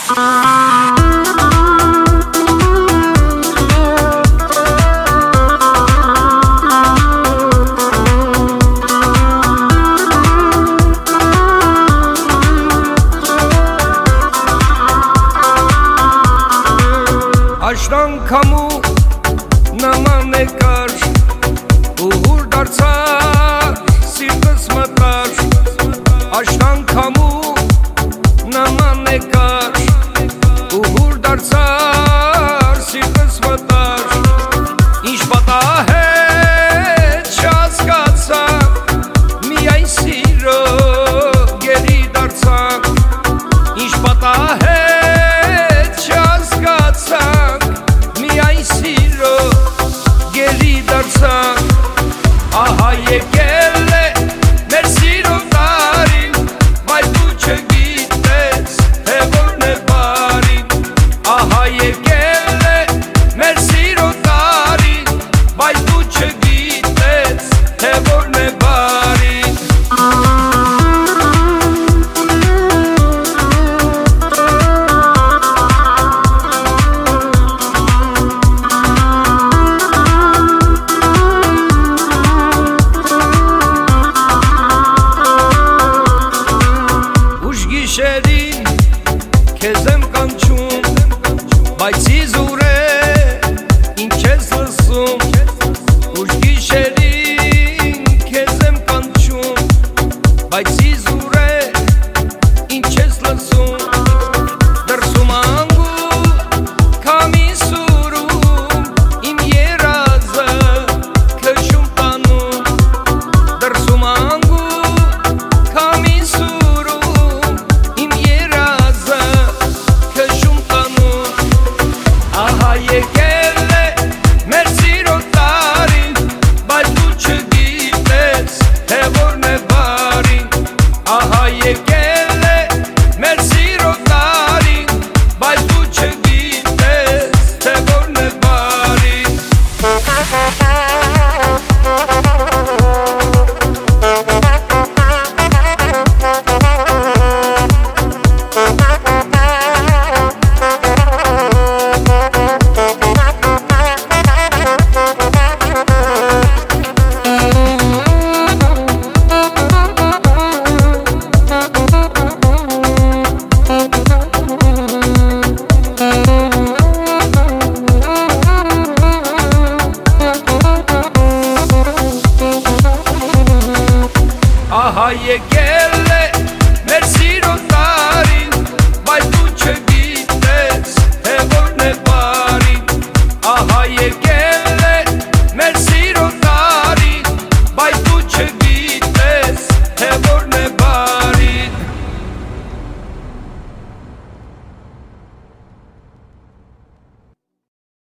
Աշտանքամու նման եկար ու հուր դարձար սիրտս մտար Աշտանքամու նման եկար ու հուր դարձար սիրտս մտար Ինչ պատահեց չհասկացա միայն սիրո գերի դարձանք Ինչ պատահեց չհասկացա Ահա եկել է մեր սիրո տարին Բայց դու չգիտես թե որն է բարին Ահա եկել է մեր սիրո տարին Բայց դու չգիտես թե որն է բարին Գիշերին քեզ եմ կանչում Բայց իզուր է ինչ ես լսում Ուշ գիշերին քեզ եմ կանչում Բայց